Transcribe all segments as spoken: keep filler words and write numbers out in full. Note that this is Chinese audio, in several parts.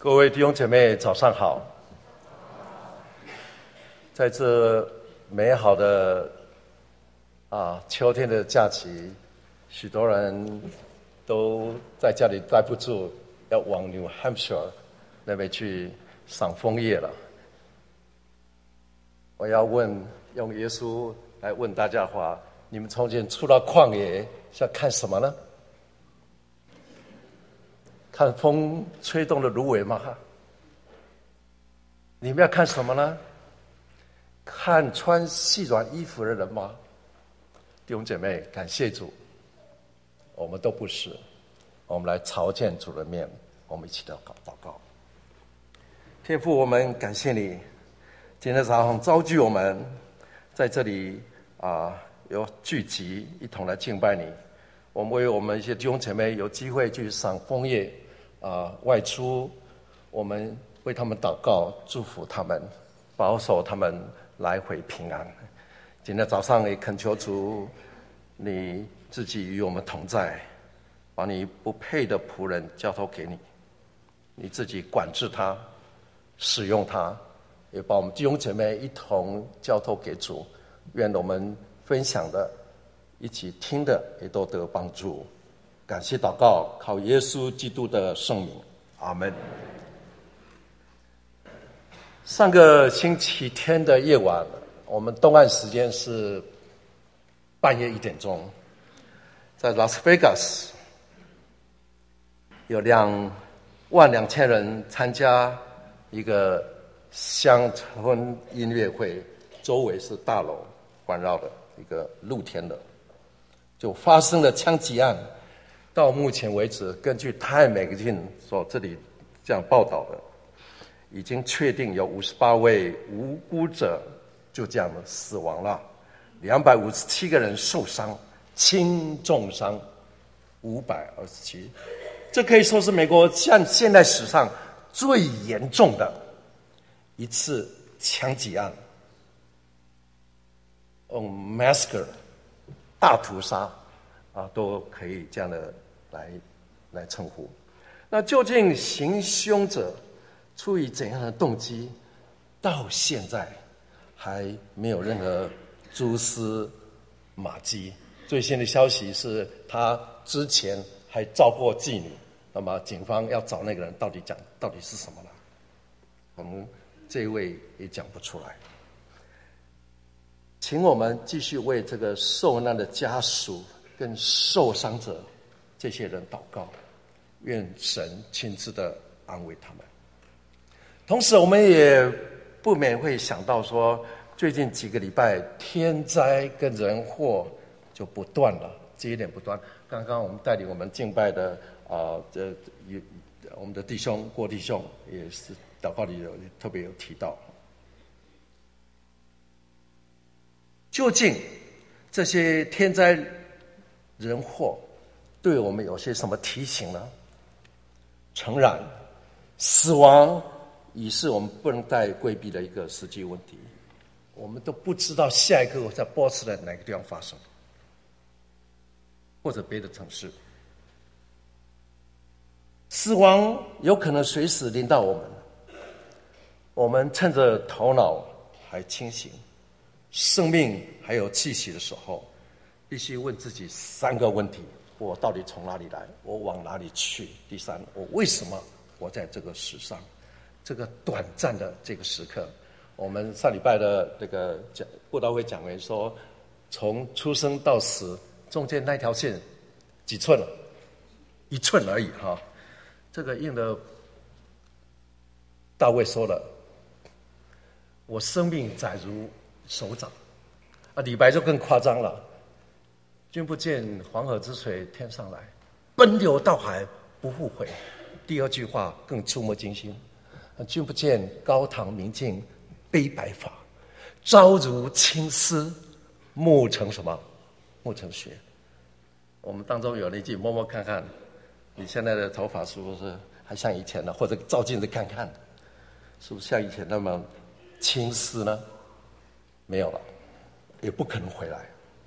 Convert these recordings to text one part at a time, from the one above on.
各位弟兄姐妹，早上好！在这美好的啊秋天的假期，许多人都在家里待不住，要往 New Hampshire 那边去赏枫叶了。我要问，用耶稣来问大家话：你们从前出到旷野是要看什么呢？看风吹动的芦苇吗？你们要看什么呢？看穿细软衣服的人吗？弟兄姐妹，感谢主，我们都不是。我们来朝见主的面，我们一起祷告。祷告，天父，我们感谢你，今天早上召集我们在这里啊，有聚集，一同来敬拜你。我们为我们一些弟兄姐妹有机会去赏枫叶啊，外出，我们为他们祷告，祝福他们，保守他们来回平安。今天早上也恳求主，你自己与我们同在，把你不配的仆人交托给你，你自己管制他，使用他，也把我们弟兄姐妹一同交托给主。愿我们分享的，一起听的，也都得帮助。感谢祷告，靠耶稣基督的圣名，阿们。上个星期天的夜晚，我们东岸时间是半夜一点钟，在拉斯维加斯有两万两千人参加一个乡村音乐会，周围是大楼环绕的一个露天的，就发生了枪击案。到目前为止，根据《Time Magazine》所这里这样报道的，已经确定有五十八位无辜者就这样的死亡了，两百五十七个人受伤，轻重伤五百二十七，这可以说是美国现现代史上最严重的一次枪击案，嗯 ，massacre 大屠杀啊，都可以这样的来来称呼。那究竟行凶者出于怎样的动机，到现在还没有任何蛛丝马迹。最新的消息是他之前还招过妓女，那么警方要找那个人到底讲到底是什么了，我们这一位也讲不出来。请我们继续为这个受难的家属跟受伤者这些人祷告，愿神亲自的安慰他们。同时我们也不免会想到说，最近几个礼拜天灾跟人祸就不断了，接连不断。刚刚我们带领我们敬拜的啊，这、呃、我们的弟兄郭弟兄也是祷告里有特别有提到，究竟这些天灾人祸对我们有些什么提醒呢？诚然，死亡已是我们不能再规避的一个实际问题，我们都不知道下一刻在波士顿哪个地方发生，或者别的城市，死亡有可能随时临到我们。我们趁着头脑还清醒，生命还有气息的时候，必须问自己三个问题：我到底从哪里来？我往哪里去？第三，我为什么活在这个世上？这个短暂的这个时刻，我们上礼拜的这个讲布道会讲员说，从出生到死中间那条线几寸了？一寸而已哈。这个应了大卫说了，我生命窄如手掌。啊，李白就更夸张了，君不见黄河之水天上来，奔流到海不复回。第二句话更触目惊心，君不见高堂明镜悲白发，朝如青丝暮成什么？暮成雪。我们当中有那句摸摸看看，你现在的头发是不是还像以前的？或者照镜子看看，是不是像以前那么青丝呢？没有了，也不可能回来。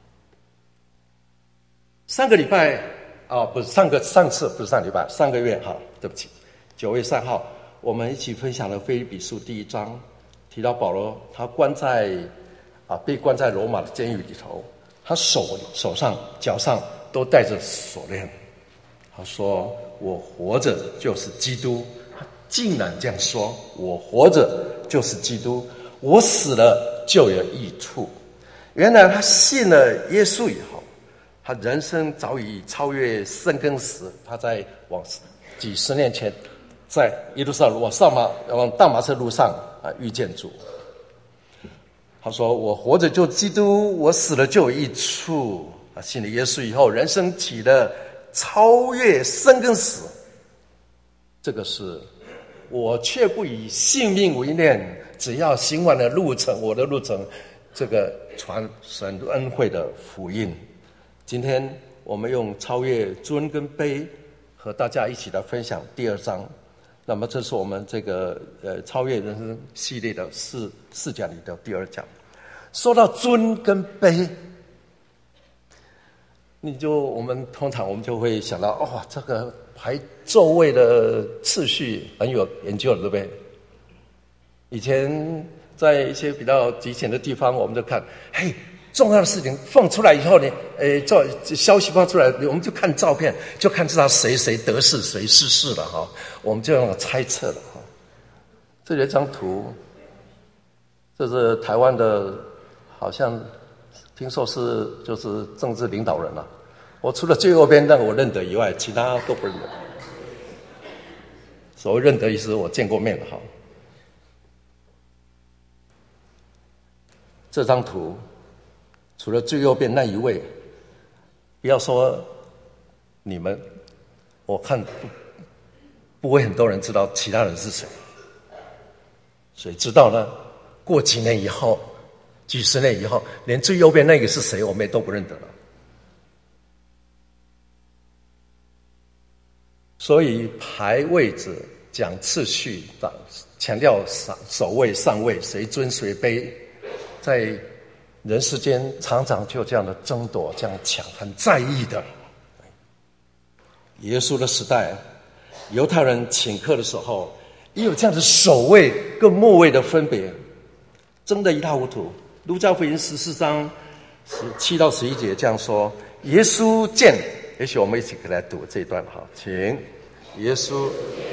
上个礼拜啊、哦，不是上个上次不是上礼拜，上个月哈，对不起，九月三号， 我们一起分享了腓立比书第一章，提到保罗他关在啊被关在罗马的监狱里头，他手手上脚上都戴着锁链。他说：“我活着就是基督。”他竟然这样说：“我活着就是基督，我死了就有益处。”原来他信了耶稣以后，他人生早已超越生跟死。他在往几十年前，在耶路撒冷往上马往大马色路上啊遇见主。他说：“我活着就基督，我死了就有益处。”他信了耶稣以后，人生起了超越生跟死。这个是我却不以性命为念，只要行完了路程，我的路程，这个传神恩惠的福音。今天我们用超越尊跟卑和大家一起来分享第二章。那么这是我们这个呃超越人生系列的四四讲里的第二讲。说到尊跟卑，你就我们通常我们就会想到，哦，这个排座位的次序很有研究了，对不对？以前在一些比较极简的地方，我们就看，嘿，重要的事情放出来以后呢，诶，照消息放出来，我们就看照片，就看知道谁谁得势，谁失势了哈。我们就用猜测了哈。这有一张图，这是台湾的，好像听说是就是政治领导人了。我除了最右边那个我认得以外，其他都不认得。所谓认得意思，我见过面了哈。这张图除了最右边那一位，不要说你们，我看不不会很多人知道其他人是谁。谁知道呢？过几年以后，几十年以后，连最右边那个是谁，我们也都不认得了。所以排位置、讲次序、强调首位、上位，谁尊谁卑，在人世间常常就这样的争夺、这样抢，很在意的。耶稣的时代，犹太人请客的时候，也有这样的首位跟末位的分别，争得一塌糊涂。路加福音十四章十七到十一节这样说：耶稣见，也许我们一起来读这一段哈，请耶稣。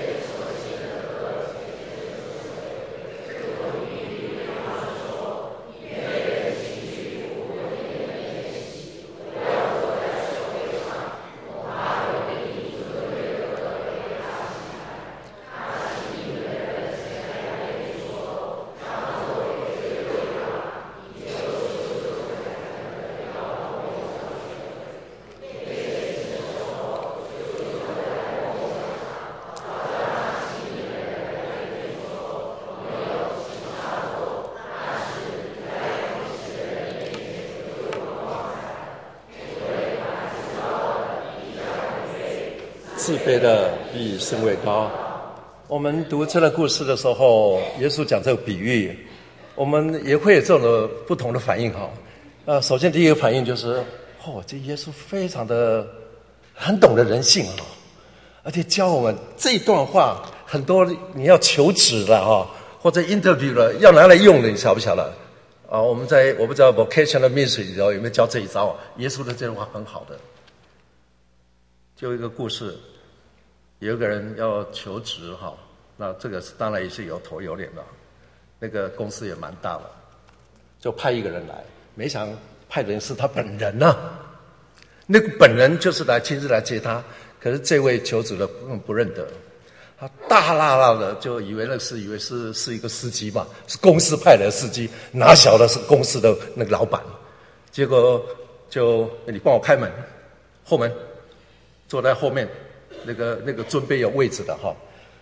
自卑的比身位高。我们读这个故事的时候，耶稣讲这个比喻，我们也会有这种的不同的反应哈。呃，首先第一个反应就是，哦，这耶稣非常的很懂得人性啊，而且教我们这一段话很多你要求职了哈，或者 interview 了要拿来用的，你晓不晓得？啊，我们在我不知道 vocational ministry 里头有没有教这一招啊？耶稣的这段话很好的。就一个故事，有一个人要求职哈，那这个是当然也是有头有脸的，那个公司也蛮大的，就派一个人来，没想派的人是他本人呐、啊，那个本人就是来亲自来接他，可是这位求职的不不认得，他大辣辣的就以为那是以为是是一个司机嘛，是公司派来的司机，哪晓得是公司的那个老板，结果就你帮我开门，后门。坐在后面，那个那个尊卑有位置的哈，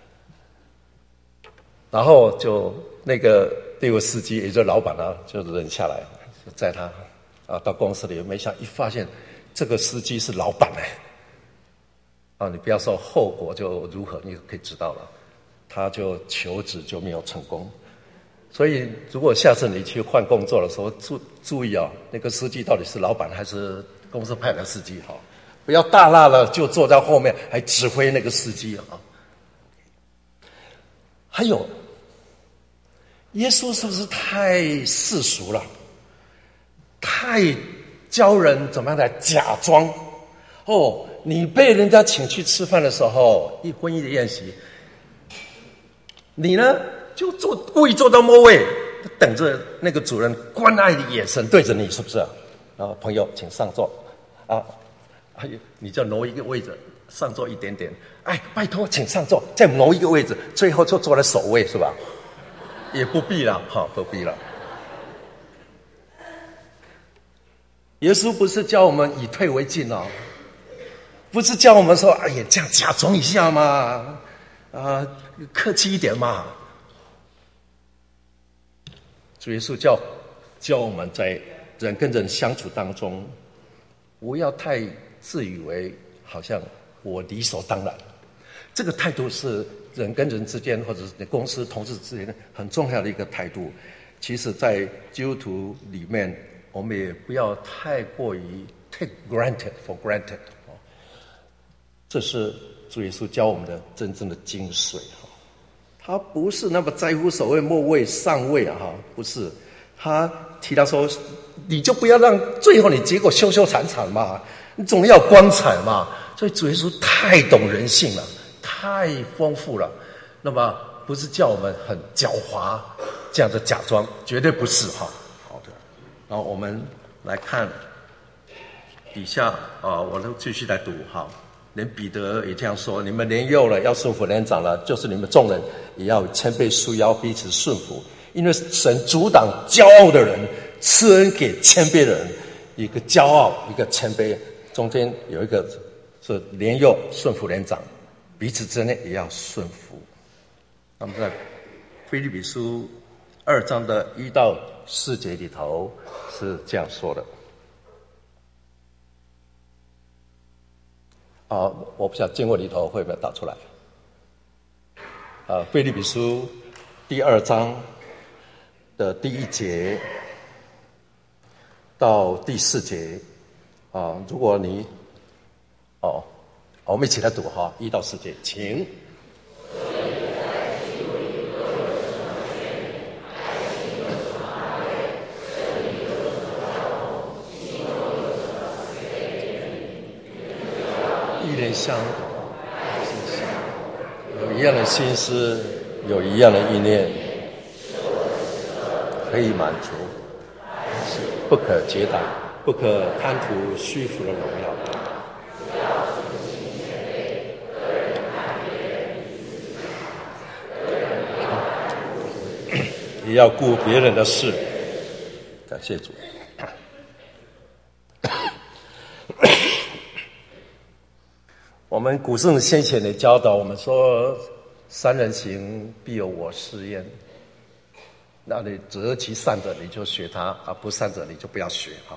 然后就那个那位司机，也就是老板啊，就忍下来，就载他啊到公司里，没想一发现这个司机是老板哎，啊你不要说后果就如何，你可以知道了，他就求职就没有成功。所以如果下次你去换工作的时候，注注意啊，那个司机到底是老板还是公司派的司机哈。不要大辣了就坐在后面还指挥那个司机啊！ 还有，耶稣是不是太世俗了？太教人怎么样来假装？哦，你被人家请去吃饭的时候，一婚姻的宴席，你呢就坐故意坐到末位，等着那个主人关爱的眼神对着你，是不是？啊，朋友，请上座。啊，你就挪一个位置，上座一点点。哎，拜托，请上座，再挪一个位置，最后就坐在首位，是吧？也不必了，好，不必了。耶稣不是教我们以退为进哦，不是教我们说，哎呀，这样假装一下嘛，啊、呃，客气一点嘛。主耶稣教教我们在人跟人相处当中，不要太自以为好像我理所当然。这个态度是人跟人之间，或者是公司同事之间很重要的一个态度。其实，在基督徒里面，我们也不要太过于 take granted for granted。这是主耶稣教我们的真正的精髓。他不是那么在乎所谓末位上位啊，不是。他提到说，你就不要让最后你结果羞羞惨惨嘛，你总要光彩嘛。所以主耶稣太懂人性了，太丰富了。那么不是叫我们很狡猾这样的假装，绝对不是哈。好的，然后我们来看底下啊，我都继续来读哈。连彼得也这样说：你们年幼了，要顺服年长了，就是你们众人也要谦卑束腰，彼此顺服。因为神阻挡骄傲的人，赐恩给谦卑的人。一个骄傲，一个谦卑，中间有一个是年幼顺服年长，彼此之间也要顺服。那么在腓立比书二章的一到四节里头是这样说的。啊，我不晓得经文里头会不会打出来。啊，腓立比书第二章的第一节到第四节啊，如果你哦，我们一起来读哈，一到四节，请。一人相有一样的心思，有一样的意念，可以满足，不可结党，不可贪图虚浮的荣耀。也要顾别人的事。感谢主。我们古圣先贤的教导我们说，三人行必有我师焉。那你择其善者，你就学他；而不善者，你就不要学。哈。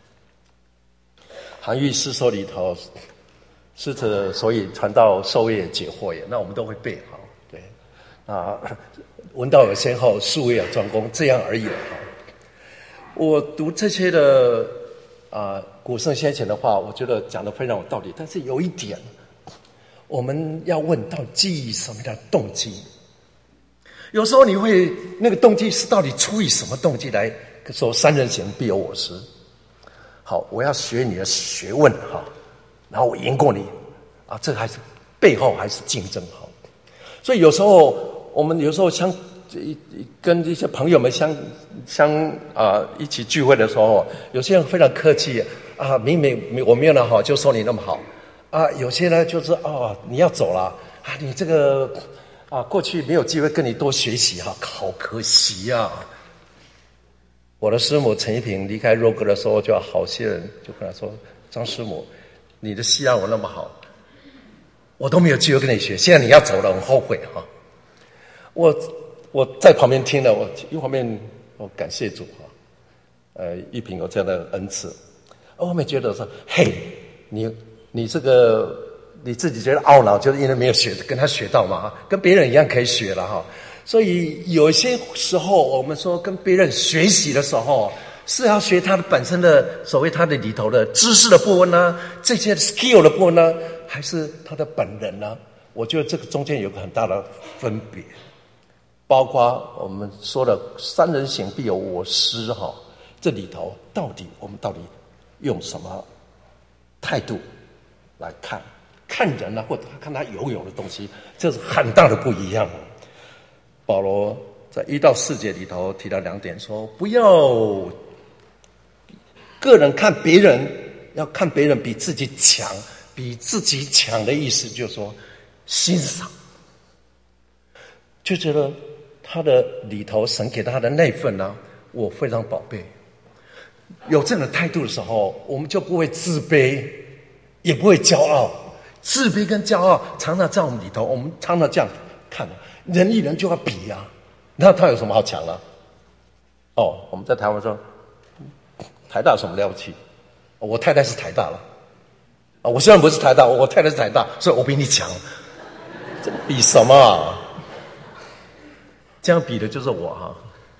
韩愈诗说里头，师者所以传道授业解惑也。那我们都会背哈。对啊，闻道有先后，术业有专攻，这样而已。哈。我读这些的啊、呃、古圣先贤的话，我觉得讲得非常有道理。但是有一点，我们要问到基于什么样的动机？有时候你会那个动机是到底出于什么动机来说三人行必有我师？好，我要学你的学问哈，然后我赢过你啊，这还是背后还是竞争哈。所以有时候我们有时候相跟一些朋友们相相啊、呃、一起聚会的时候，有些人非常客气啊，明明我没有那么好，就说你那么好。啊，有些呢就是哦，你要走了啊，你这个啊，过去没有机会跟你多学习哈、啊，好可惜呀、啊。我的师母陈一平离开肉鸽的时候，就好些人就跟他说：“张师母，你的西洋文那么好，我都没有机会跟你学，现在你要走了，很后悔哈、啊。”我我在旁边听了，我一方面我感谢主哈、啊，呃，一平有这样的恩赐，我后面觉得说：“嘿，你。”你这个你自己觉得懊恼，就是因为没有学跟他学到嘛，跟别人一样可以学了哈。所以有些时候我们说跟别人学习的时候，是要学他的本身的所谓他的里头的知识的部分呢，这些 skill 的部分呢，还是他的本人呢？我觉得这个中间有个很大的分别。 包括我们说的三人行必有我师哈，这里头到底我们到底用什么态度来看看人呢、啊，或者看他拥有的东西，这是很大的不一样。保罗在一到四节里头提到两点，说不要个人看别人，要看别人比自己强，比自己强的意思就是说欣赏，就觉得他的里头神给他的那份呢、啊，我非常宝贝。有这样的态度的时候，我们就不会自卑，也不会骄傲。自卑跟骄傲常常在我们里头，我们常常这样看，人与人就要比啊，那他有什么好强的？哦，我们在台湾说，台大有什么了不起？我太太是台大了，啊，我虽然不是台大，我太太是台大，所以我比你强。这比什么啊？这样比的就是我哈，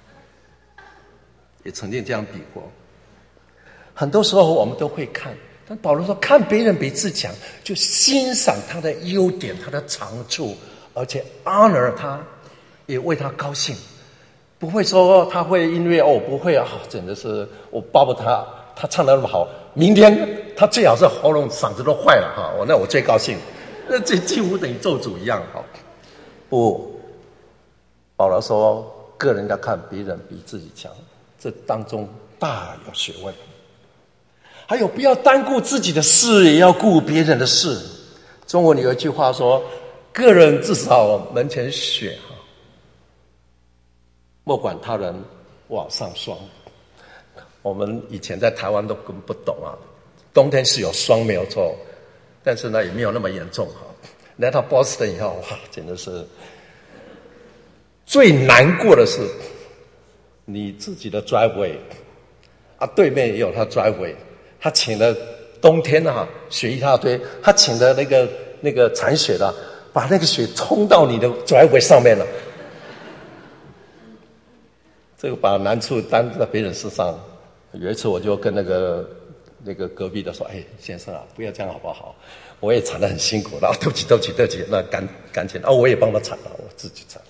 也曾经这样比过。很多时候我们都会看，但保罗说看别人比自己强，就欣赏他的优点，他的长处，而且 honor 他，也为他高兴，不会说他会因为哦不会啊，真的是我巴不他，他唱得那么好，明天他最好是喉咙嗓子都坏了哈，我那我最高兴，那这几乎等于咒诅一样哈。不，保罗说个人要看别人比自己强，这当中大有学问。还有不要单顾自己的事，也要顾别人的事。中文有一句话说，个人至少门前雪，莫管他人瓦上霜。我们以前在台湾都根本不懂啊，冬天是有霜没有错，但是呢也没有那么严重哈。来到波士顿以后，哇，简直是最难过的是你自己的 driveway 啊，对面也有他 driveway。他请了冬天啊，雪一大堆，他请的那个那个铲雪的，把那个雪冲到你的 driveway 上面了。这个把难处担在别人身上。有一次我就跟那个那个隔壁的说：“哎，先生啊，不要这样好不好？我也铲得很辛苦了。哦，对不起，对不起，对不起，那赶赶紧哦，我也帮他铲了，我自己铲。”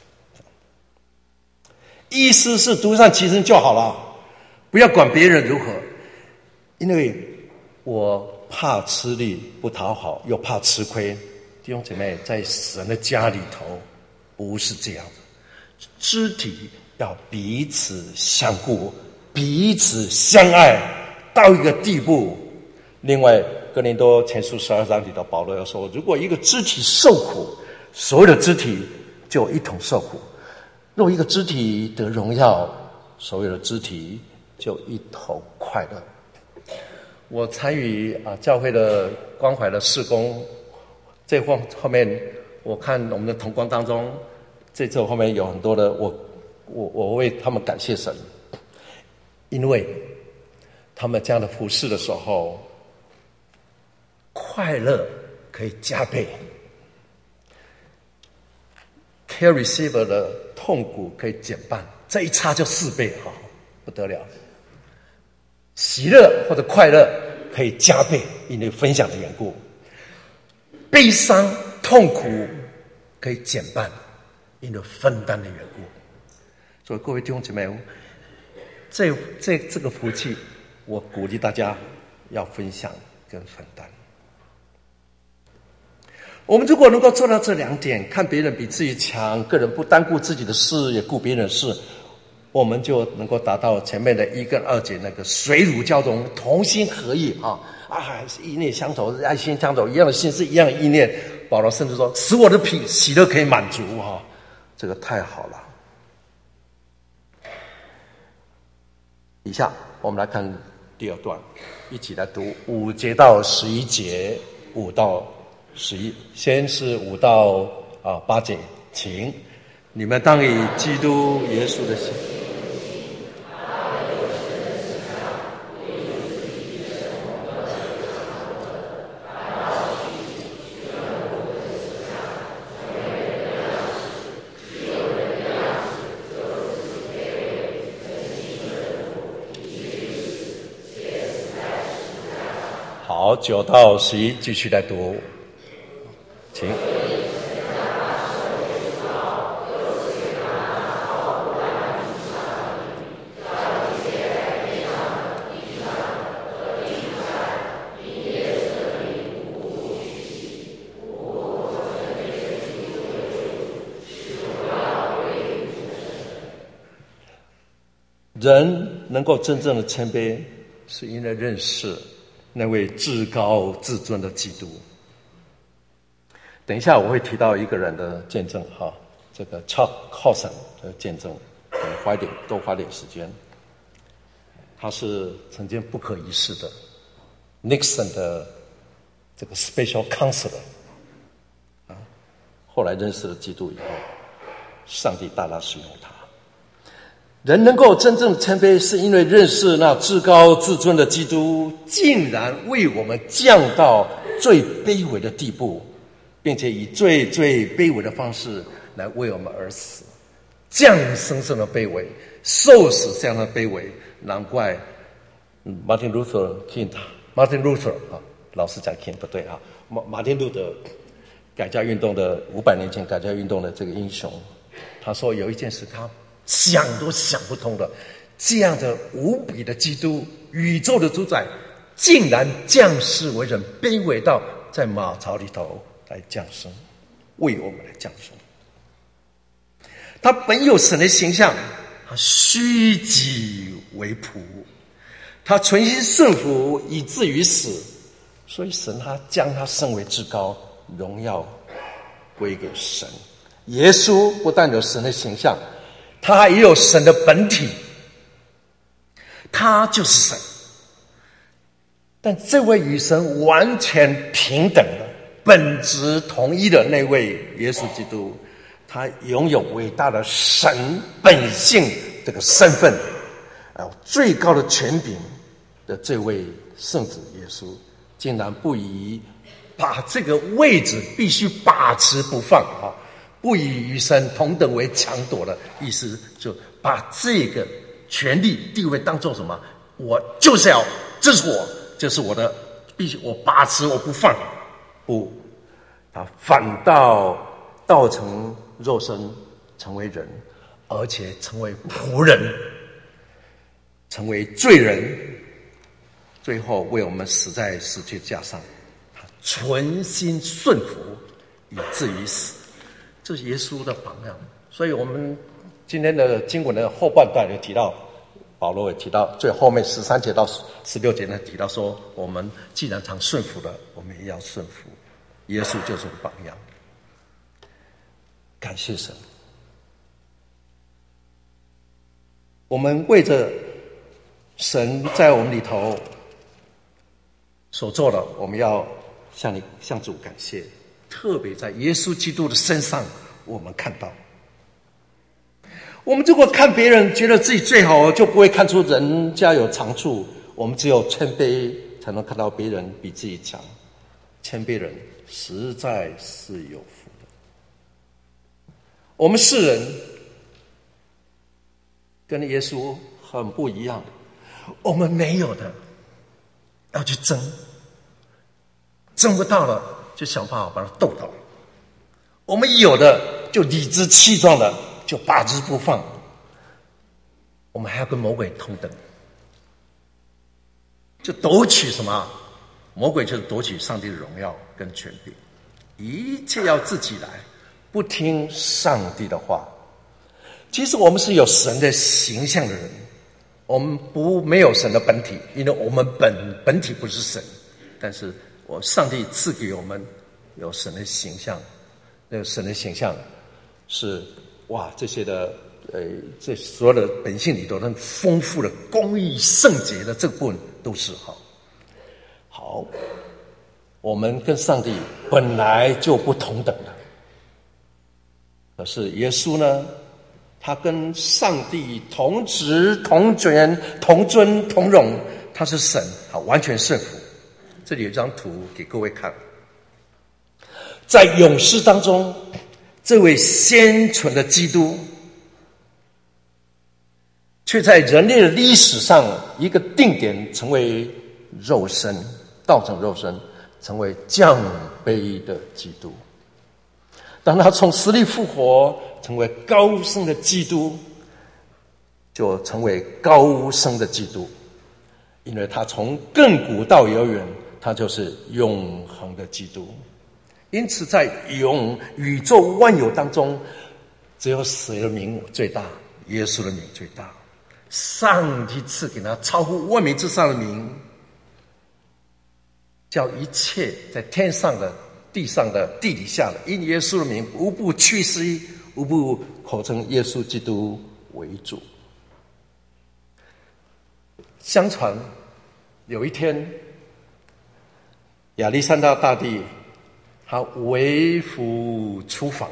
意思是独善其身就好了，不要管别人如何。因为我怕吃力不讨好，又怕吃亏。弟兄姐妹，在神的家里头不是这样的，肢体要彼此相顾，彼此相爱到一个地步。另外哥林多前书十二章里头保罗要说，如果一个肢体受苦，所有的肢体就一同受苦；若一个肢体得荣耀，所有的肢体就一同快乐。我参与啊教会的关怀的事工，这后后面我看我们的同工当中，这次后面有很多的我我我为他们感谢神，因为他们这样的服侍的时候，快乐可以加倍 ，care receiver 的痛苦可以减半，这一差就四倍哈，不得了。喜乐或者快乐可以加倍，因为分享的缘故；悲伤痛苦可以减半，因为分担的缘故。所以各位弟兄姐妹，这这这个福气，我鼓励大家要分享跟分担。我们如果能够做到这两点，看别人比自己强，个人不单顾自己的事，也顾别人的事，我们就能够达到前面的一跟二节那个水乳交融、同心合意啊啊，意念相投，爱心相投，一样的心是一样的意念。保罗甚至说，使我的脾喜乐可以满足啊，这个太好了。以下我们来看第二段，一起来读五节到十一节，五到十一，先是五到啊八节，请你们当以基督耶稣的心。好，九到十一继续来读，请。 人能够真正的谦卑，是因为认识那位至高至尊的基督。等一下我会提到一个人的见证哈，这个 Chuck Colson 的见证，花一点多花点时间。他是曾经不可一世的 Nixon 的这个 Special Counselor 啊，后来认识了基督以后，上帝大大使用他。人能够真正谦卑，是因为认识那至高至尊的基督，竟然为我们降到最卑微的地步，并且以最最卑微的方式来为我们而死，这样深深的卑微，受死这样的卑微，难怪 Martin Luther King Martin Luther 啊，老师讲 King 不对啊，马马丁路德改革运动的五百年前改革运动的这个英雄，他说有一件事他想都想不通的，这样的无比的基督，宇宙的主宰，竟然降世为人，卑微到在马槽里头来降生，为我们来降生。他本有神的形象，他虚己为仆，他存心顺服以至于死，所以神他将他升为至高，荣耀归给神。耶稣不但有神的形象，他也有神的本体，他就是神。但这位与神完全平等的、本质统一的那位耶稣基督，他拥有伟大的神本性这个身份，还有最高的权柄的这位圣子耶稣，竟然不以把这个位置必须把持不放啊！不以与神同等为强夺的意思，就把这个权力地位当作什么？我就是要，这是我，这是我的，必须我把持，我不放。不，他反倒道成肉身，成为人，而且成为仆人，成为罪人，最后为我们死在十字架上，他存心顺服，以至于死。这是耶稣的榜样。所以我们今天的经文的后半段有提到，保罗也提到最后面十三节到十六节呢，提到说，我们既然常顺服的，我们也要顺服。耶稣就是榜样。感谢神，我们为着神在我们里头所做的，我们要向你向主感谢。特别在耶稣基督的身上，我们看到，我们如果看别人觉得自己最好，就不会看出人家有长处。我们只有谦卑，才能看到别人比自己强。谦卑人实在是有福的。我们世人跟耶稣很不一样，我们没有的要去争，争不到了就想办法把它斗到，我们有的就理直气壮的就把持不放，我们还要跟魔鬼同等，就夺取什么？魔鬼就是夺取上帝的荣耀跟权柄，一切要自己来，不听上帝的话。其实我们是有神的形象的人，我们不没有神的本体，因为我们本本体不是神，但是我上帝赐给我们有神的形象，那个神的形象是哇，这些的呃，这所有的本性里头那丰富的公义圣洁的这部分都是好。好，我们跟上帝本来就不同等的，可是耶稣呢，他跟上帝同职同权同尊同荣，他是神，他完全顺服。这里有一张图给各位看，在勇士当中，这位先存的基督，却在人类的历史上一个定点成为肉身，道成肉身，成为降卑的基督。当他从死里复活，成为高升的基督，就成为高升的基督，因为他从亘古到永远，他就是永恒的基督。因此在永宇宙万有当中，只有谁的名最大？耶稣的名最大。 上帝赐给他超乎万民之上的名，叫一切在天上的、地上的、地底下的，因耶稣的名，无不屈膝，无不口称耶稣基督为主。相传有一天，亚历山大大帝他微服出访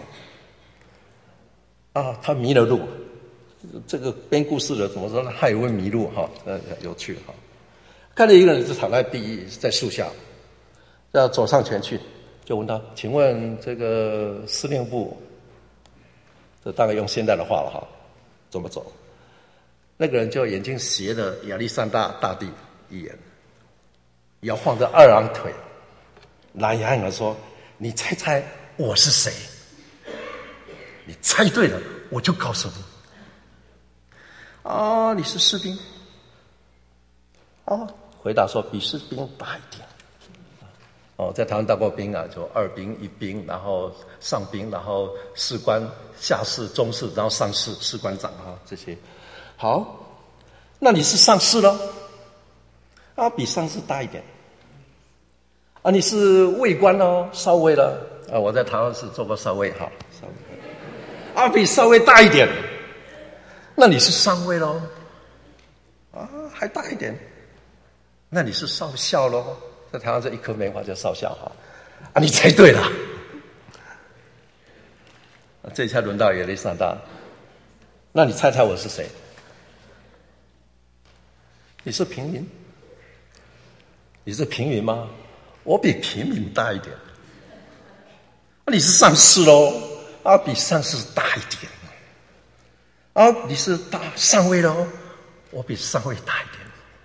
啊，他迷了路。这个编故事的怎么说呢？他也会迷路哈，呃，有趣哈。看到一个人就躺在地，在树下，要走上前去，就问他：“请问这个司令部，这大概用现代的话了哈，怎么走？”那个人就眼睛斜了亚历山大大帝一眼，摇晃着二郎腿，懒洋洋地说：“你猜猜我是谁？你猜对了，我就告诉你。啊，你是士兵？哦，回答说比士兵大一点。哦，在台湾当过兵啊，就二兵、一兵，然后上兵，然后士官、下士、中士，然后上士、士官长啊这些。好，那你是上士咯？啊，比上士大一点。啊，你是尉官咯，少尉了。啊，我在台湾是做过少尉哈，少尉。啊，比少尉大一点。那你是上尉咯？啊，还大一点。那你是少校咯？在台湾这一颗梅花叫少校哈。啊，你猜对了。这一下轮到亚历山大，那你猜猜我是谁？你是平民？你是平民吗？我比平民大一点。你是上士咯？啊，比上士大一点。啊，你是大上尉咯？我比上尉大一点。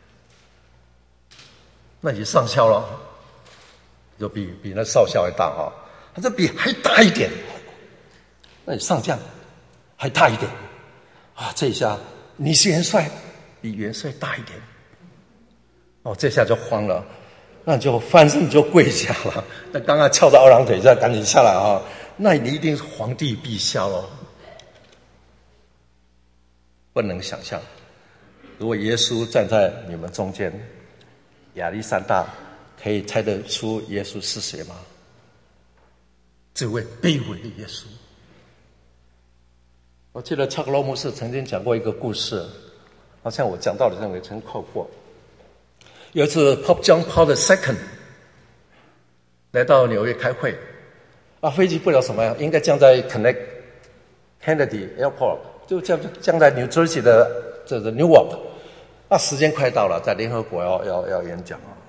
那你是上校咯？就比比那少校还大哈。他这比还大一点。那你上将还大一点。啊，这一下你是元帅，比元帅大一点。哦，这下就慌了。那你就翻身，你就跪下了。那刚刚翘着二郎腿，现在赶紧下来啊！那你一定是皇帝陛下咯。不能想象，如果耶稣站在你们中间，亚历山大可以猜得出耶稣是谁吗？这位卑微的耶稣。我记得查克罗牧师曾经讲过一个故事，好像我讲道理认为曾扣过。有一次 Pope John Paul the Second 来到纽约开会，啊，飞机不知道什么呀，应该降在 Connect Kennedy Airport， 就降降在 New Jersey 的这个 Newark， 啊，时间快到了，在联合国要要要演讲啊。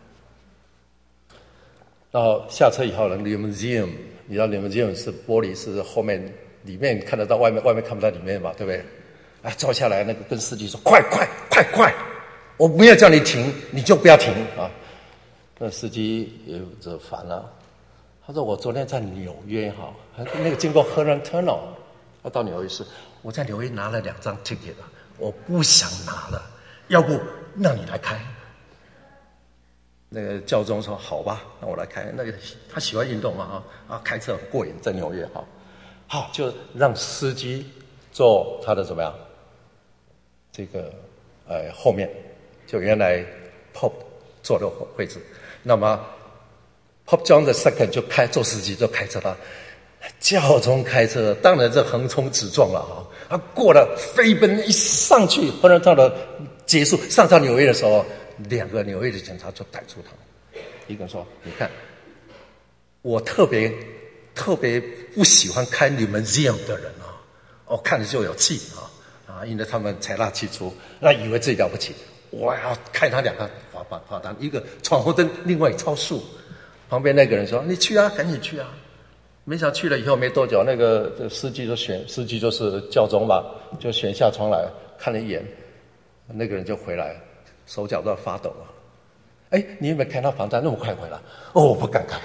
然后下车以后呢 ，Limousine， 你知道 Limousine 是玻璃，是后面里面看得到，外面外面看不到里面嘛，对不对？啊，坐下来那个跟司机说：“快快快快！我没有叫你停，你就不要停啊！”那司机也就烦了，他说：“我昨天在纽约哈，那个经过 Herron Tunnel， 要到纽约市，我在纽约拿了两张 ticket 了，我不想拿了，要不让你来开。”那个教宗说：“好吧，那我来开。”那个他喜欢运动嘛啊啊，开车很过瘾，在纽约哈，好就让司机坐他的怎么样？这个呃后面。就原来 Pope 坐的位置，那么 Pope John the Second 就开做司机就开车了，教宗开车当然这横冲直撞了啊！他过了飞奔一上去，后来到了结束上到纽约的时候，两个纽约的警察就逮住他，一个人说：“你看，我特别特别不喜欢开你们这样的人啊，我看着就有气啊啊！因为他们财大气粗，那以为自己了不起。”我要开他两个罚罚罚单，一个闯红灯，另外超速。旁边那个人说：“你去啊，赶紧去啊！”没想到去了以后没多久，那个这司机就选司机就是教宗吧，就选下窗来看了一眼，那个人就回来，手脚都要发抖了。哎，你有没有开他罚单？那么快回来？哦，我不敢开。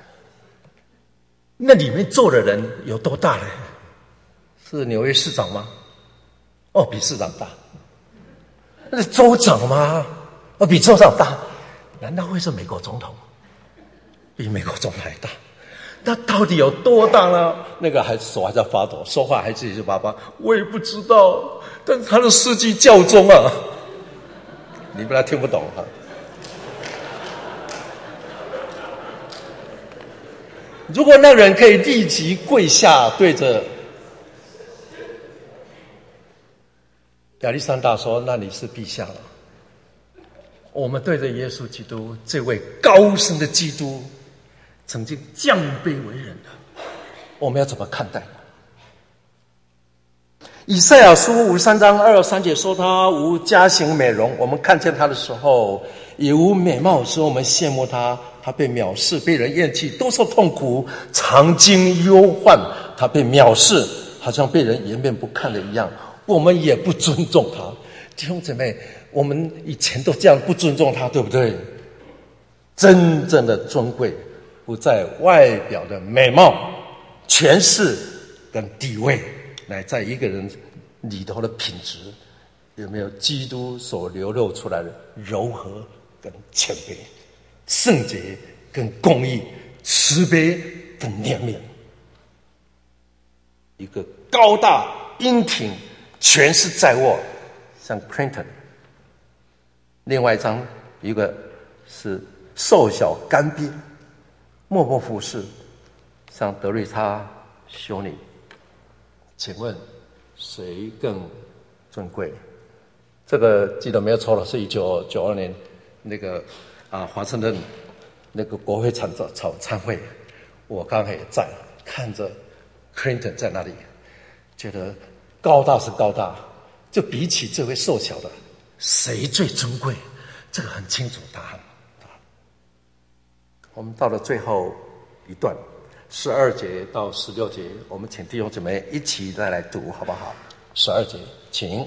那里面坐的人有多大呢？是纽约市长吗？哦，比市长大。那是州长吗？哦，比州长大。难道会是美国总统？比美国总统还大？ 它到底有多大呢？那个还手还在发抖，说话还自己就叭叭，我也不知道。但是他的事迹教宗啊，你不然听不懂哈。如果那人可以立即跪下，对着亚历山大说：“那你是陛下了。”我们对着耶稣基督这位高深的基督，曾经降卑为人的，我们要怎么看待？以赛亚书五十三章二十三节说他无佳形美容，我们看见他的时候也无美貌，使我们羡慕他。他被藐视，被人厌弃，多受痛苦，常经忧患。他被藐视，好像被人颜面不看的一样。我们也不尊重他。弟兄姊妹，我们以前都这样不尊重他，对不对？真正的尊贵不在外表的美貌、权势跟地位，乃在一个人里头的品质，有没有基督所流露出来的柔和跟谦卑、圣洁跟公义、慈悲跟怜悯。一个高大英挺、权势在握，像 Clinton。另外一张，一个是瘦小干瘪、默默服侍，像德瑞莎修女。请问谁更尊贵？这个记得没有错了，是一九九二年那个啊华盛顿那个国会参早早参会，我刚才也在看着 Clinton 在那里，觉得高大是高大，就比起这位瘦小的，谁最尊贵？这个很清楚答案。我们到了最后一段，十二节到十六节，我们请弟兄姊妹一起再来读，好不好？十二节，请。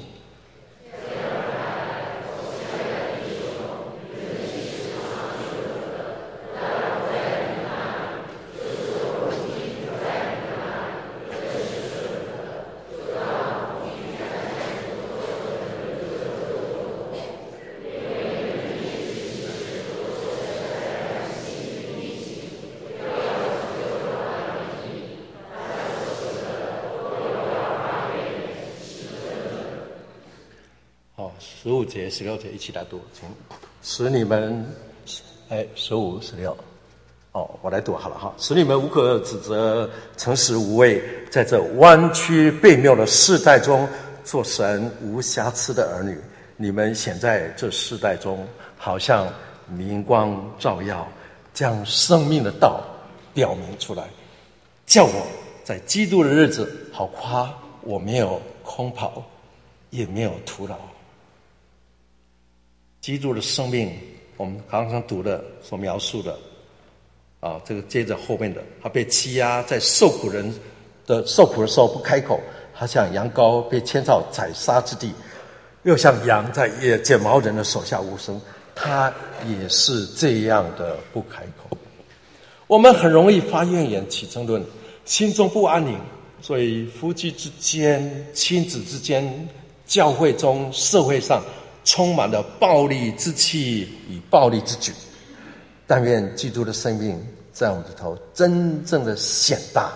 十五节、十六节一起来读，请使你们，哎，十五、十六，哦，我来读好了哈。使你们无可指责，诚实无畏，在这弯曲悖谬的世代中，做神无瑕疵的儿女。你们显在这世代中，好像明光照耀，将生命的道表明出来，叫我在基督的日子好夸我没有空跑，也没有徒劳。基督的生命，我们刚刚读的所描述的，啊，这个接着后面的，他被欺压，在受苦人的受苦的时候不开口，他像羊羔被牵到宰杀之地，又像羊在夜剪毛人的手下无声，他也是这样的不开口。我们很容易发怨言、起争论，心中不安宁，所以夫妻之间、亲子之间、教会中、社会上充满了暴力之气与暴力之举。但愿基督的生命在我们里头真正的显大，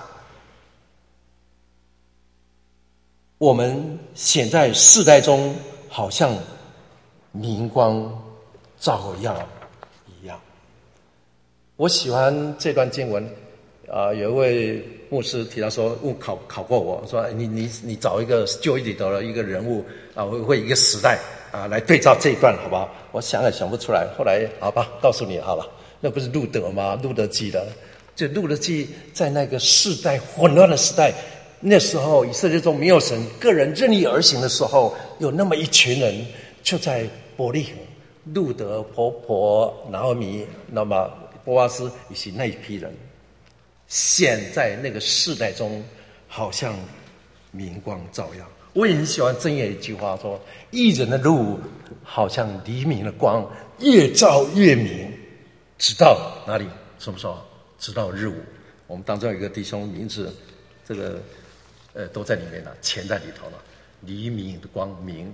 我们显在世代中好像明光照耀一样。我喜欢这段经文，啊、呃，有一位牧师提到说，问考考过我说，你你你找一个旧约里头的一个人物啊，会会一个时代啊来对照这一段，好不好？我想也想不出来，后来好吧，告诉你好了，那不是路德吗？路德记的，就路德记在那个世代混乱的时代，那时候以色列中没有神，个人任意而行的时候，有那么一群人就在伯利恒，路德婆婆拿俄米，那么波阿斯以及那一批人，显在那个世代中好像明光照耀。我也很喜欢箴言一句话说，义人的路好像黎明的光，越照越明，直到哪里？什么时候？直到日午。我们当中有一个弟兄名字，这个呃都在里面了，钱在里头了。黎明的光明，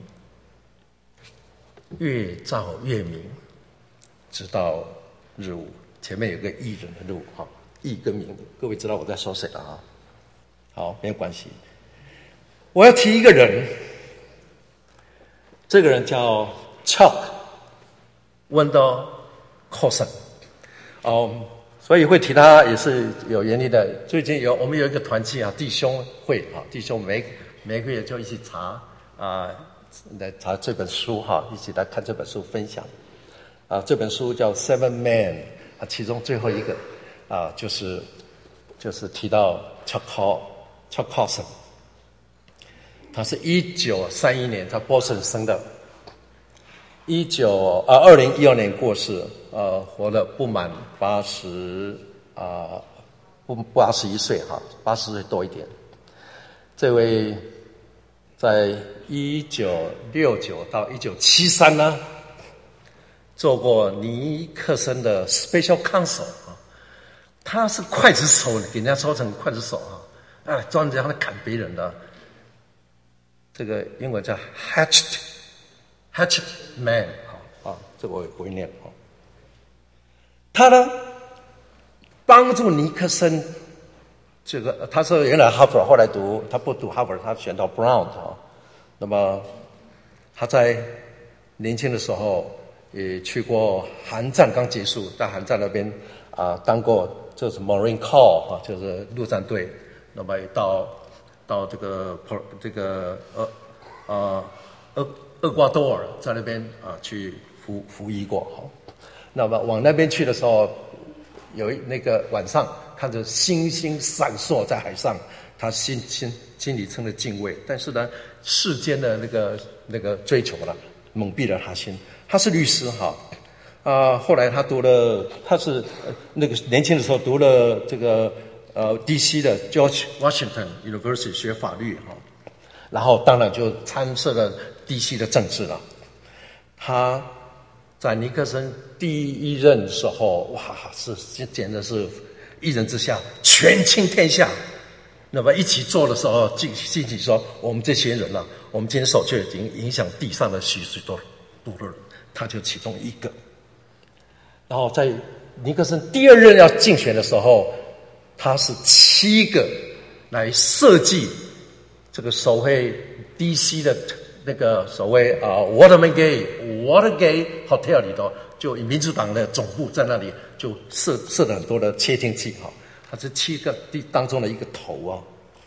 越照越明，直到日午。前面有个义人的路哈， 译跟名，各位知道我在说谁了啊？好，没有关系。我要提一个人，这个人叫 Chuck Wendell Colson， 哦，所以会提他也是有原因的。最近有我们有一个团契啊，弟兄会啊，弟兄每每个月就一起查啊，来查这本书哈，一起来看这本书分享啊。这本书叫《Seven Men》啊，其中最后一个啊，就是就是提到 Chuck Chuck Colson， 他是一九三一年在波士顿生的。一九啊，二零一二年过世，呃，活了不满八十啊，不八十一岁哈，八十岁多一点。这位在一九六九到一九七三呢，做过尼克森的 Special Counsel 啊，他是刽子手，给人家说成刽子手啊，啊，专门让他砍别人的。这个英文叫 Hatchet。Hatchet Man 啊，啊，这个我也不会念啊。他呢，帮助尼克森，这个他是原来哈佛，后来读他不读哈佛，他选到 Brown 啊。那么他在年轻的时候也去过韩战刚结束，在韩战那边啊当过就是 Marine Corps 啊，就是陆战队。那么到到这个这个呃呃呃。厄瓜多尔在那边啊去服服役过哈，那么往那边去的时候，有一那个晚上看着星星闪烁在海上，他心心心里生了敬畏，但是呢，世间的那个那个追求了，蒙蔽了他心。他是律师哈，啊，后来他读了，他是那个年轻的时候读了这个呃 D C 的 George Washington University 学法律哈，然后当然就参涉了D C 的政治了。他在尼克森第一任的时候，哇，是简直是一人之下，权倾天下。那么一起做的时候，进进去说，我们这些人啊，我们今天手就已经影响地上的许许多多人，他就其中一个。然后在尼克森第二任要竞选的时候，他是七个来设计这个所谓 D C 的那个所谓啊 Watergate Watergate Hotel 里头，就民主党的总部在那里就设设了很多的窃听器哈，他是七个当中的一个头啊。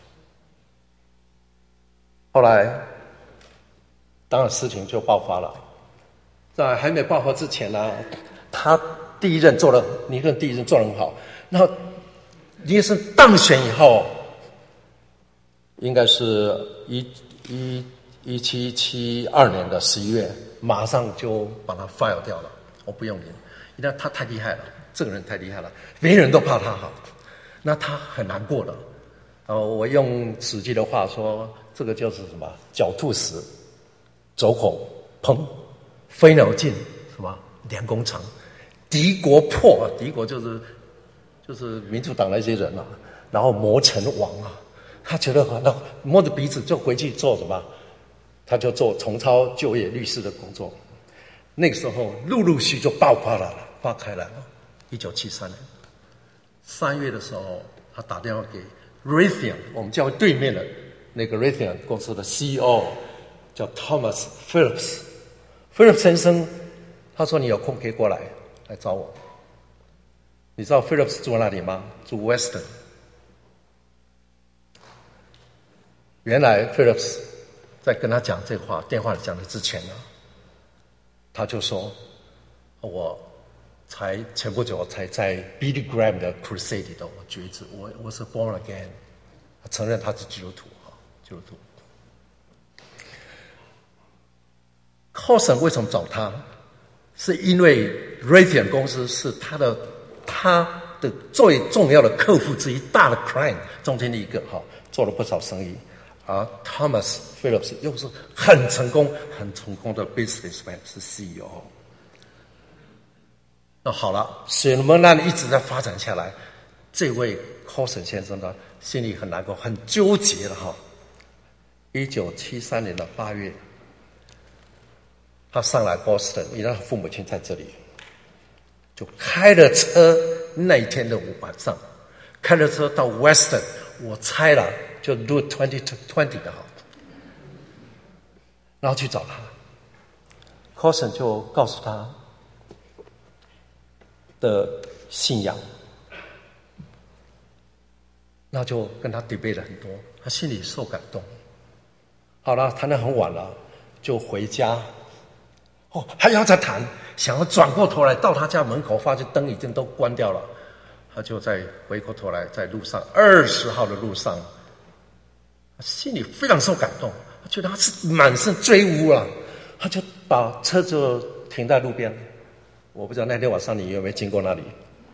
后来，当然事情就爆发了，在还没爆发之前呢，他第一任做了尼克森第一任做得很好，然后尼克森当选以后，应该是一一。一七七二年的十一月，马上就把他 fire 掉了。我不用你，因为他太厉害了，这个人太厉害了，别人都怕他哈。那他很难过了。呃，我用史记的话说，这个就是什么？狡兔死，走狗烹，飞鸟尽，什么良弓藏，敌国破，敌国就是就是民主党那些人啊，然后谋成王啊。他觉得那摸着鼻子就回去做什么？他就做重操旧业律师的工作，那个时候陆陆续就爆发了，爆开来了。一九七三年三月的时候，他打电话给 Raytheon， 我们教会对面的那个 Raytheon 公司的 C E O 叫 Thomas Phillips。Phillips 先生，他说你有空可以过来来找我。你知道 Phillips 住哪里吗？住 Weston。原来 Phillips 在跟他讲这话，电话讲的之前呢，他就说：“我才前不久才在 Billy Graham 的 Crusade 里头，我觉知，我我是 born again， 他承认他是基督徒哈，基督徒。Colson 为什么找他？是因为 Raytheon 公司是他的他的最重要的客户之一，大的 client 中间的一个哈，做了不少生意。”而 Thomas Phillips 又是很成功、很成功的 businessman， 是 C E O。那好了，雪门兰一直在发展下来，这位 Colson 先生呢，心里很难过、很纠结了哈。一九七三年的八月，他上来 Boston， 因为他父母亲在这里，就开了车。那一天的晚上， 开了车到 Western， 我猜了就 Route twenty twenty 的好，然后去找他。Carson 就告诉他的信仰，那就跟他 debate 了很多，他心里受感动。好了，谈得很晚了，就回家。哦，还要再谈，想要转过头来到他家门口，发现灯已经都关掉了，他就再回过头来，在路上二十号的路上，心里非常受感动，他觉得他是满身罪污了，他就把车就停在路边。我不知道那天晚上你有没有经过那里，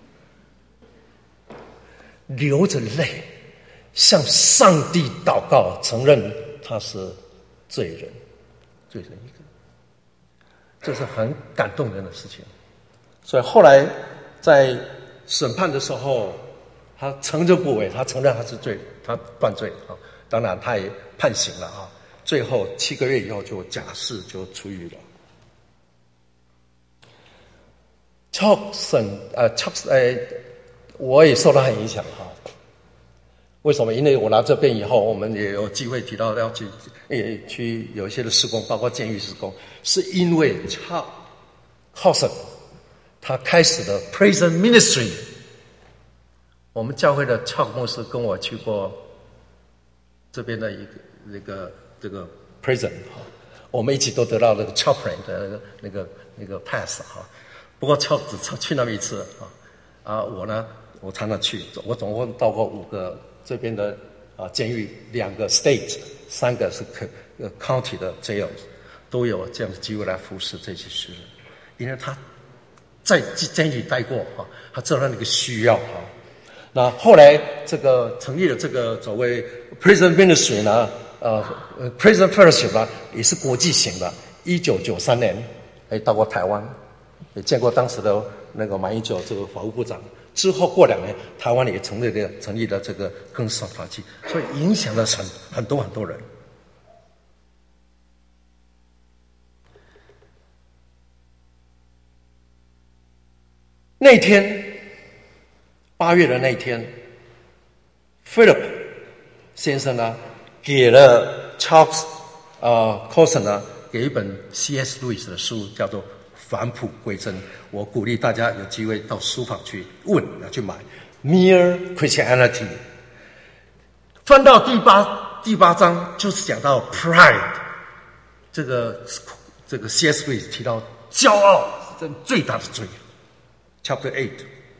流着泪向上帝祷告，承认他是罪人，罪人一个。这是很感动人的事情。所以后来在审判的时候，他承认不讳，他承认他是罪，他犯罪啊。当然他也判刑了啊。最后七个月以后就假释就出狱了。Charlson 呃 Charles 呃，我也受到很影响哈。为什么？因为我来这边以后，我们也有机会提到要去，也去有一些的事工，包括监狱事工，是因为 Carson 他开始的 Prison Ministry。我们教会的 Chuck 牧师跟我去过这边的一个那个这个 prison 哈，我们一起都得到那个 chaplain 的那个那个那个 pass 哈。不过 Chuck 只去那么一次啊，啊我呢，我常常去，我总共到过五个。这边的啊监狱，两个 state， 三个是 county 的 jail， 都有这样的机会来服侍这些诗人，因为他在监狱待过啊，他知道那个需要啊。那后来这个成立了这个所谓 prison ministry 呢，呃 prison fellowship 呢也是国际型的。一九九三年，哎到过台湾，也见过当时的那个马英九这个法务部长。之后过两年，台湾也成立了成立了这个更少团体，所以影响了很很多很多人。那天八月的那天 ，Philip 先生呢给了 Charles 呃 Carson 呢给一本 C S Lewis 的书，叫做返璞归真。我鼓励大家有机会到书房去问，要去买 Mere Christianity。翻到第八第八章，就是讲到 Pride， 这个这个 C S Lewis 提到骄傲是最大的罪。Chapter eight，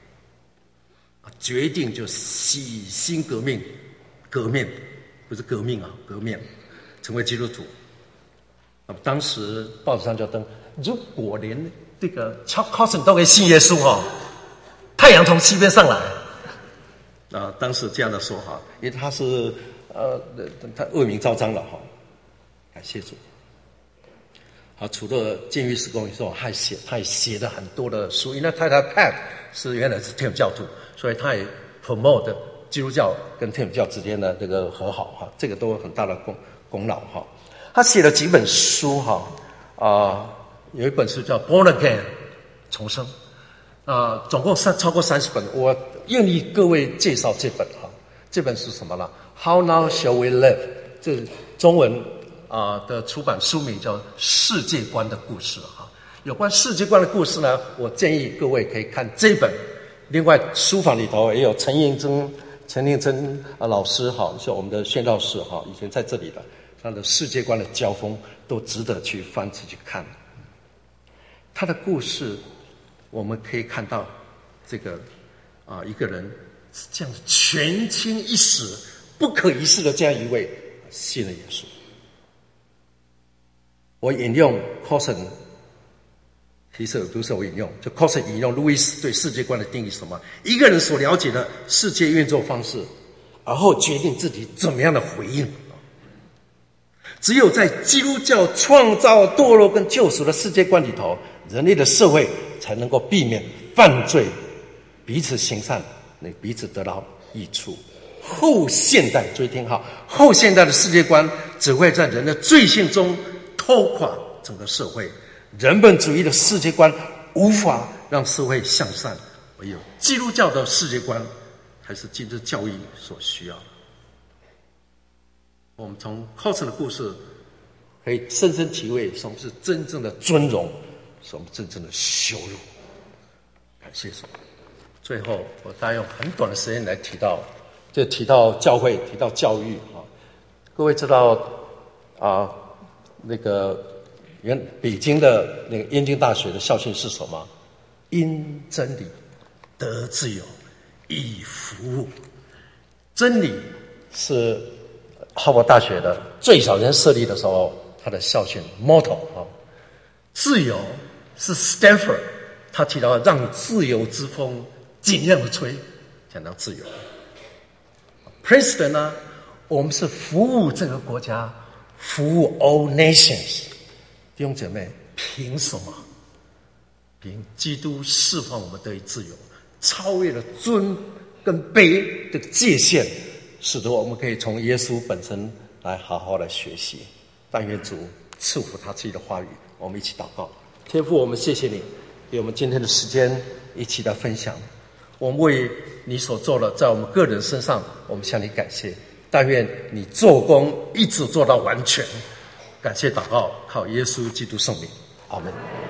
决定就洗心革命，革命不是革命啊，革命，成为基督徒。那么当时报纸上就登，如果连这个 Chuck Carson 都可以信耶稣哦，太阳从西边上来。啊，当时这样的说法，因为他是呃，他恶名昭彰了哈。感谢主。啊，除了监狱事工以后，还写他也写了很多的书，因为太太 Pat 是原来是天主教徒，所以他也 promote 基督教跟天主教之间的这个和好哈，这个都有很大的功功劳哈。他写了几本书哈，啊、呃，有一本书叫《Born Again》重生，啊、呃，总共三超过三十本，我愿意各位介绍这本哈。这本是什么呢 ？How Now Shall We Live？ 这中文啊、呃、的出版书名叫《世界观的故事》哈。有关世界观的故事呢，我建议各位可以看这本。另外，书房里头也有陈映真、陈映真啊老师哈，是我们的宣教士哈，以前在这里的。他的世界观的交锋都值得去翻起去看。他的故事，我们可以看到这个啊、呃、一个人是这样全倾一时、不可一世的这样一位信了耶稣。我引用 Carson， 其实不是我引用，就 Carson 引用路易斯对世界观的定义是什么？一个人所了解的世界运作方式，而后决定自己怎么样的回应。只有在基督教创造堕落跟救赎的世界观里头，人类的社会才能够避免犯罪，彼此行善，彼此得到益处。后现代，注意听好，后现代的世界观只会在人的罪性中拖垮整个社会。人本主义的世界观无法让社会向善，唯有基督教的世界观， 才是今日教育所需要的。我们从 Colson 的故事可以深深体会什么是真正的尊荣，什么真正的羞辱。感谢主。最后，我大概用很短的时间来提到，就提到教会，提到教育啊。各位知道啊，那个原北京的那个燕京大学的校训是什么？因真理得自由，以服务。真理是哈佛大学的最早人设立的时候，他的校训 motto 啊。自由是 Stanford 他提到让自由之风尽量的吹，讲到自由。Princeton 呢，我们是服务这个国家，服务 all nations。弟兄姐妹，凭什么？凭基督释放我们得以自由，超越了尊跟卑的界限，使得我们可以从耶稣本身来好好的学习。但愿主赐福他自己的话语，我们一起祷告。天父，我们谢谢你给我们今天的时间一起来分享。我们为你所做的在我们个人身上，我们向你感谢。但愿你做工一直做到完全。感谢祷告，靠耶稣基督圣名，阿们。